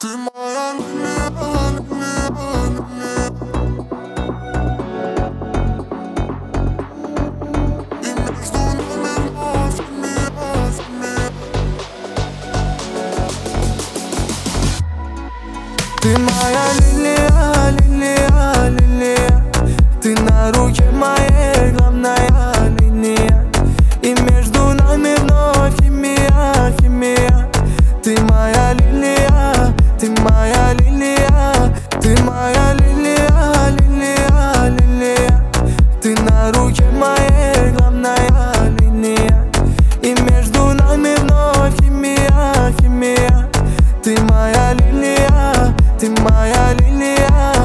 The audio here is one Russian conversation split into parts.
Ты моя лилия, лилия, лилия. И между нами вновь химия, химия. Ты моя лилия, лилия, лилия. Ты на руке моей главная линия. И между нами вновь химия, химия. Ты моя лилия, ты моя лилия. Ты моя лилия, лилия, лилия. Ты на руке моей главная линия. И между нами вновь химия, химия. Ты моя лилия, ты моя лилия.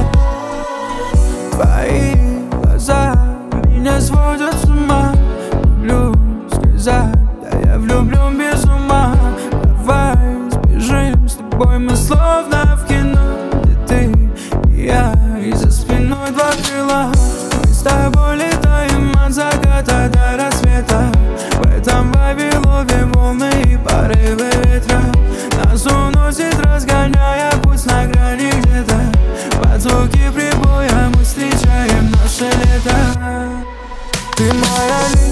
Твои глаза меня сводят с ума. Люблю сказать, да я влюблен без ума. Давай сбежим с тобой, мы словно в кино, где ты и я, и за спиной два крыла. Мы с тобой летаем от заката до рассвета. В этом вайбе ловим волны и порывы ветра. Нас уносит, разгоняя путь на грани где-то. Под звуки прибоя мы встречаем наше лето. Ты моя лилия.